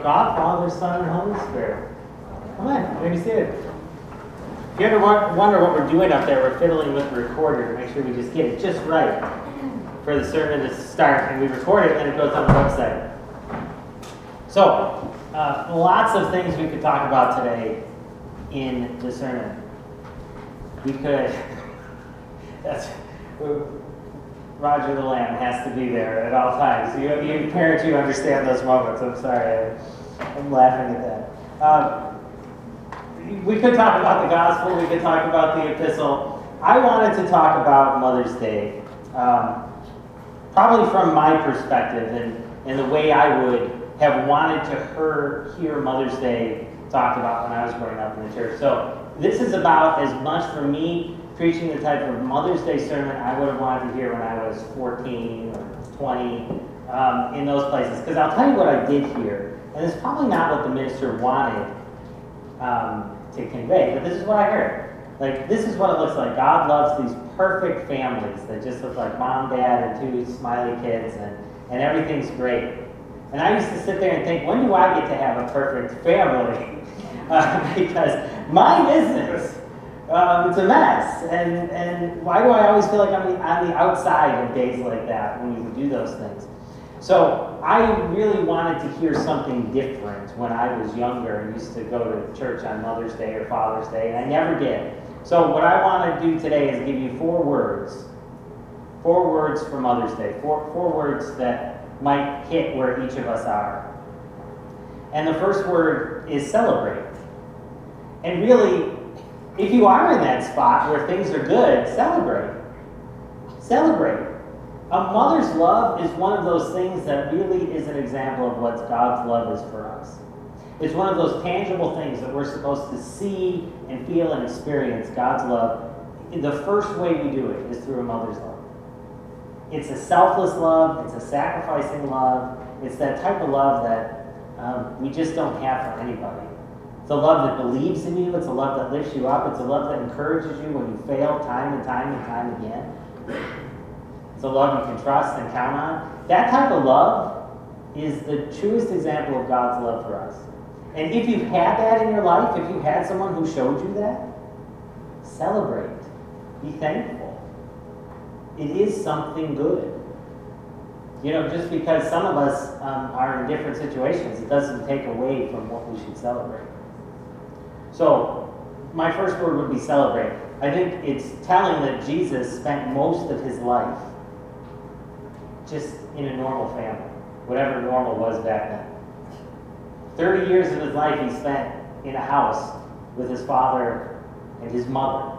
God, Father, Son, and Holy Spirit. Come on, let me see it. If you ever wonder what we're doing up there, we're fiddling with the recorder to make sure we just get it just right for the sermon to start. And we record it, and then it goes on the website. So, lots of things we could talk about today in the sermon. We could, Roger the Lamb has to be there at all times. You parents, you understand those moments. I'm sorry, I'm laughing at that. We could talk about the gospel, we could talk about the epistle. I wanted to talk about Mother's Day, probably from my perspective and the way I would have wanted to hear Mother's Day talked about when I was growing up in the church. So this is about as much for me preaching the type of Mother's Day sermon I would have wanted to hear when I was 14 or 20 in those places. Because I'll tell you what I did hear, and it's probably not what the minister wanted to convey, but this is what I heard. Like, this is what it looks like. God loves these perfect families that just look like mom, dad, and two smiley kids, and everything's great. And I used to sit there and think, when do I get to have a perfect family? Because mine isn't. It's a mess. And why do I always feel like I'm on the outside of days like that when you would do those things? So I really wanted to hear something different when I was younger and used to go to church on Mother's Day or Father's Day, and I never did. So what I want to do today is give you four words for Mother's Day, four words that might hit where each of us are. And the first word is celebrate. And really, if you are in that spot where things are good, celebrate. Celebrate. A mother's love is one of those things that really is an example of what God's love is for us. It's one of those tangible things that we're supposed to see and feel and experience God's love. The first way we do it is through a mother's love. It's a selfless love. It's a sacrificing love. It's that type of love that we just don't have for anybody. It's a love that believes in you. It's a love that lifts you up. It's a love that encourages you when you fail time and time and time again. It's a love you can trust and count on. That type of love is the truest example of God's love for us. And if you've had that in your life, if you had someone who showed you that, celebrate. Be thankful. It is something good. You know, just because some of us are in different situations, it doesn't take away from what we should celebrate. So, my first word would be celebrate. I think it's telling that Jesus spent most of his life just in a normal family, whatever normal was back then. 30 years of his life he spent in a house with his father and his mother.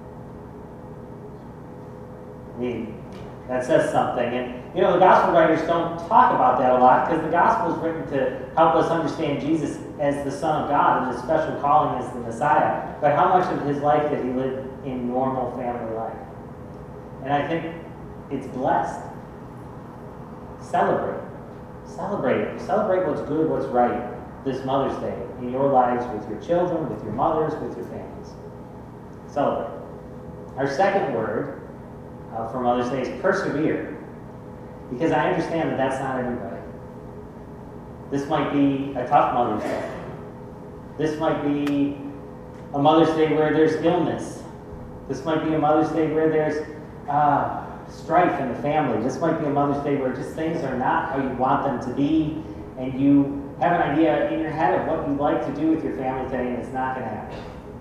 I mean, that says something. And, you know, the gospel writers don't talk about that a lot because the gospel is written to help us understand Jesus as the Son of God and his special calling as the Messiah. But how much of his life did he live in normal family life? And I think it's blessed. Celebrate. Celebrate. Celebrate what's good, what's right this Mother's Day in your lives, with your children, with your mothers, with your families. Celebrate. Our second word for Mother's Day is persevere. Because I understand that that's not everybody. This might be a tough Mother's Day. This might be a Mother's Day where there's illness. This might be a Mother's Day where there's strife in the family. This might be a Mother's Day where just things are not how you want them to be, and you have an idea in your head of what you'd like to do with your family today, and it's not going to happen.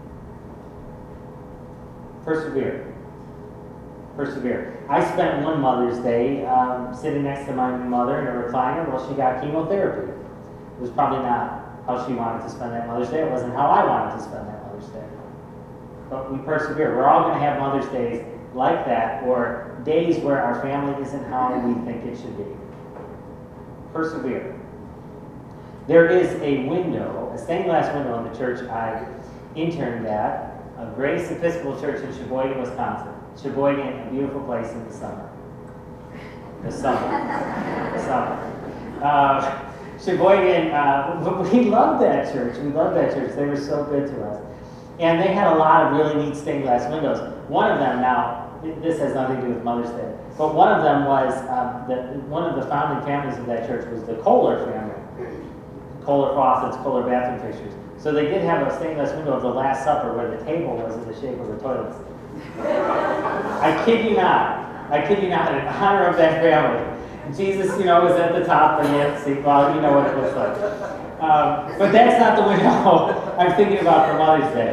Persevere. Persevere. I spent one Mother's Day sitting next to my mother in a recliner while she got chemotherapy. It was probably not how she wanted to spend that Mother's Day. It wasn't how I wanted to spend that Mother's Day. But we persevere. We're all going to have Mother's Days like that, or days where our family isn't how we think it should be. Persevere. There is a window, a stained glass window in the church I interned at, Grace Episcopal Church in Sheboygan, Wisconsin. Sheboygan, a beautiful place in the summer. Sheboygan, we loved that church. They were so good to us. And they had a lot of really neat stained glass windows. One of them, now, this has nothing to do with Mother's Day, but one of them was, one of the founding families of that church was the Kohler family. Kohler faucets, Kohler bathroom fixtures. So they did have a stained glass window of the Last Supper where the table was in the shape of a toilet seat. I kid you not. I kid you not, in honor of that family. Jesus, was at the top, and you have to see, well, you know what it looks like. But that's not the window I'm thinking about for Mother's Day.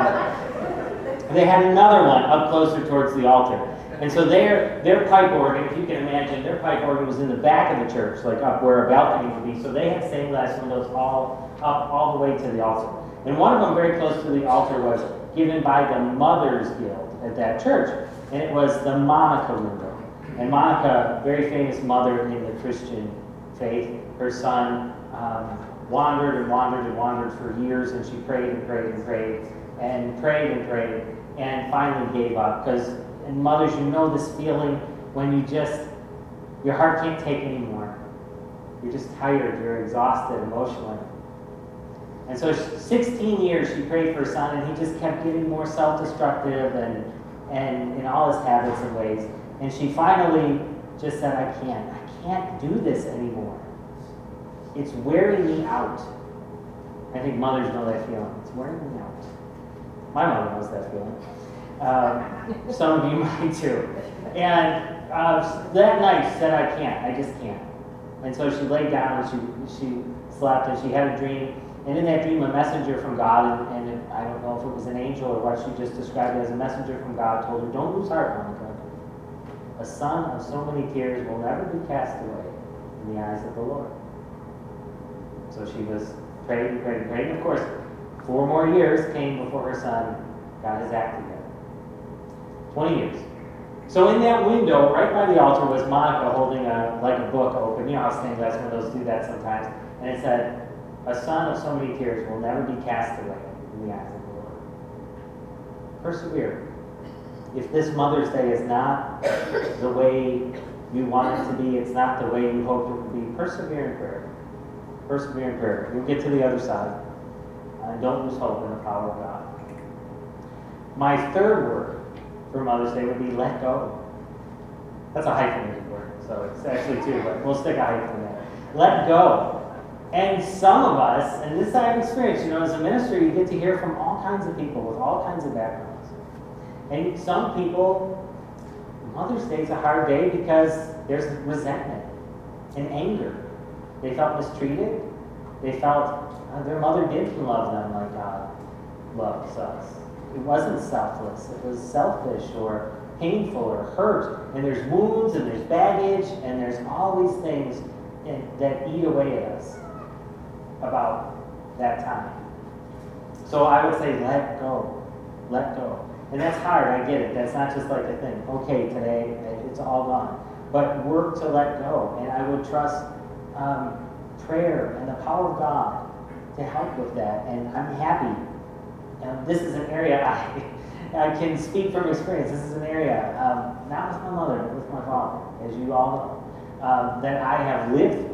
They had another one up closer towards the altar. And so their pipe organ, if you can imagine, their pipe organ was in the back of the church, like up where a balcony would be. So they had stained glass windows all the way to the altar. And one of them very close to the altar was given by the Mothers Guild at that church. And it was the Monica window. And Monica, very famous mother in the Christian faith, her son wandered and wandered and wandered for years, and she prayed and prayed and prayed and prayed and prayed and finally gave up. Because, and mothers, this feeling when your heart can't take anymore. You're just tired, you're exhausted emotionally. And so 16 years she prayed for her son, and he just kept getting more self-destructive and in all his habits and ways. And she finally just said, I can't do this anymore. It's wearing me out. I think mothers know that feeling. It's wearing me out. My mother knows that feeling. Some of you might too. And that night she said, I just can't. And so she laid down and she slept, and she had a dream. And in that dream, a messenger from God, and I don't know if it was an angel or what she just described it as, a messenger from God told her, don't lose heart, Monica. A son of so many tears will never be cast away in the eyes of the Lord. So she was prayed and prayed and prayed. And of course, 4 more years came before her son got his act together. 20 years. So in that window, right by the altar, was Monica holding a book open. You know how stained glass windows do that sometimes. And it said, a son of so many tears will never be cast away in the eyes of the Lord. Persevere. If this Mother's Day is not the way you want it to be, it's not the way you hope it will be, persevere in prayer. Persevere in prayer. You'll get to the other side. Don't lose hope in the power of God. My third word for Mother's Day would be let go. That's a hyphenated word, so it's actually 2, but we'll stick a hyphen in there. Let go. And some of us, and this I've experienced, as a minister, you get to hear from all kinds of people with all kinds of backgrounds. And some people, Mother's Day is a hard day because there's resentment and anger. They felt mistreated. They felt their mother didn't love them like God loves us. It wasn't selfless. It was selfish or painful or hurt. And there's wounds and there's baggage and there's all these things that eat away at us about that time. So I would say let go. Let go. And that's hard, I get it. That's not just like a thing. Okay, today it's all gone. But work to let go. And I would trust prayer and the power of God to help with that. And I'm happy. This is an area I can speak from experience. This is an area, not with my mother, but with my father, as you all know, that I have lived through.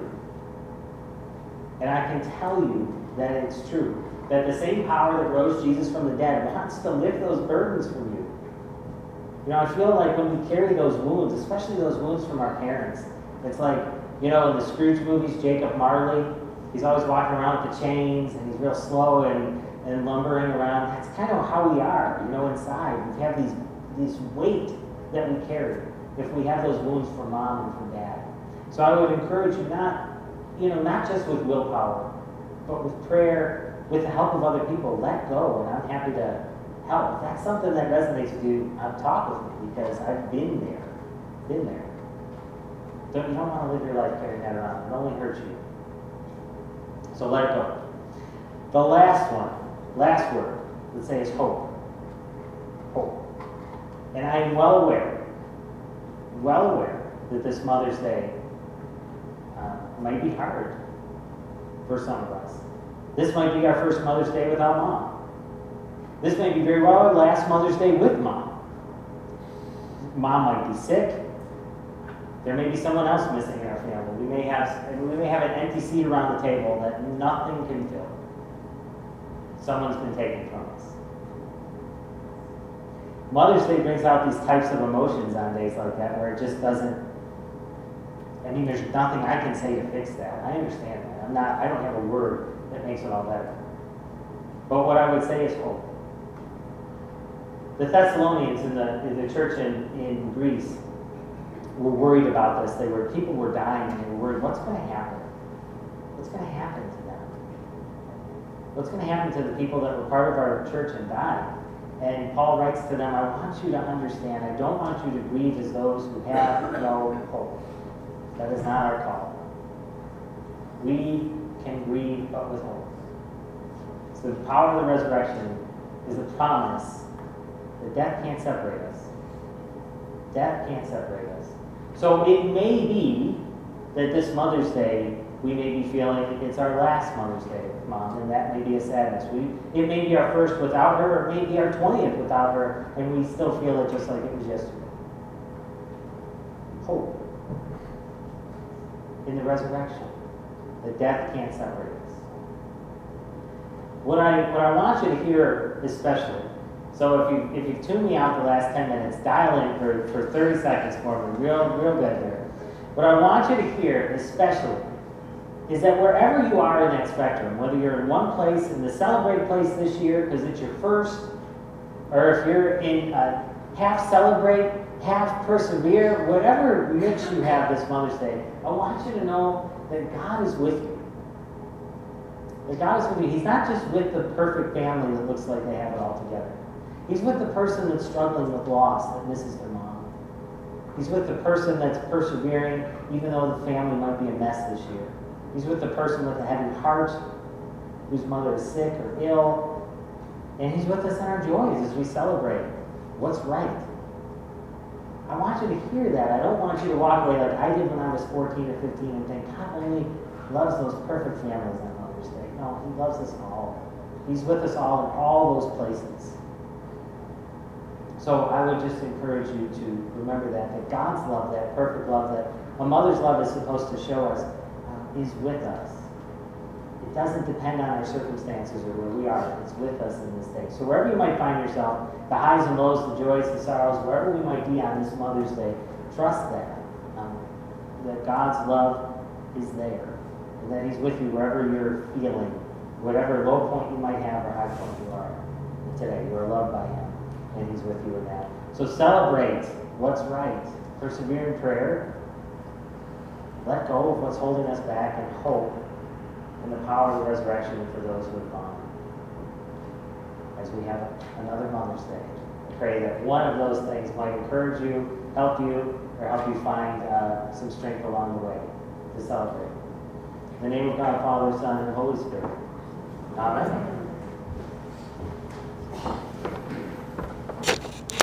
And I can tell you that it's true. That the same power that rose Jesus from the dead wants to lift those burdens from you. I feel like when we carry those wounds, especially those wounds from our parents, it's like, in the Scrooge movies, Jacob Marley, he's always walking around with the chains, and he's real slow and lumbering around. That's kind of how we are, inside. We have these weight that we carry if we have those wounds from mom and from dad. So I would encourage you not just with willpower, but with prayer, with the help of other people, let go, and I'm happy to help. If that's something that resonates with you, talk with me, because I've been there. You don't want to live your life carrying that around. It only hurts you. So let it go. The last word, let's say, is hope. Hope. And I am well aware that this Mother's Day might be hard for some of us. This might be our first Mother's Day without Mom. This may be very well our last Mother's Day with Mom. Mom might be sick. There may be someone else missing in our family. We may have an empty seat around the table that nothing can fill. Someone's been taken from us. Mother's Day brings out these types of emotions on days like that, where it just doesn't I mean, there's nothing I can say to fix that. I understand that. I don't have a word that makes it all better. But what I would say is hope. The Thessalonians in the church in Greece were worried about this. People were dying, and they were worried, what's going to happen? What's going to happen to them? What's going to happen to the people that were part of our church and died? And Paul writes to them, I want you to understand, I don't want you to grieve as those who have no hope. That is not our call. We can grieve, but with hope. So the power of the resurrection is a promise that death can't separate us. Death can't separate us. So it may be that this Mother's Day, we may be feeling it's our last Mother's Day with Mom, and that may be a sadness. It may be our first without her, or it may be our 20th without her, and we still feel it just like it was yesterday. Hope in the resurrection, that death can't separate us. What I want you to hear especially, so if you've tuned me out the last 10 minutes, dial in for 30 seconds for me, real good here. What I want you to hear especially is that wherever you are in that spectrum, whether you're in one place, in the Celebrate place this year because it's your first, or if you're in half Celebrate, half Persevere, whatever mix you have this Mother's Day, I want you to know that God is with you. That God is with you. He's not just with the perfect family that looks like they have it all together. He's with the person that's struggling with loss, that misses their mom. He's with the person that's persevering, even though the family might be a mess this year. He's with the person with a heavy heart, whose mother is sick or ill. And he's with us in our joys as we celebrate what's right. I want you to hear that. I don't want you to walk away like I did when I was 14 or 15 and think, God only loves those perfect families on Mother's Day. No, he loves us all. He's with us all in all those places. So I would just encourage you to remember that God's love, that perfect love that a mother's love is supposed to show us, is with us. It doesn't depend on our circumstances or where we are. It's with us in this day. So wherever you might find yourself, the highs and lows, the joys, the sorrows, wherever we might be on this Mother's Day, trust that God's love is there, and that he's with you wherever you're feeling, whatever low point you might have or high point you are today. You are loved by him, and he's with you in that. So celebrate what's right. Persevere in prayer. Let go of what's holding us back and hope in the power of the resurrection for those who have gone. As we have another Mother's Day, I pray that one of those things might encourage you, help you, or help you find some strength along the way to celebrate. In the name of God, Father, Son, and Holy Spirit. Amen.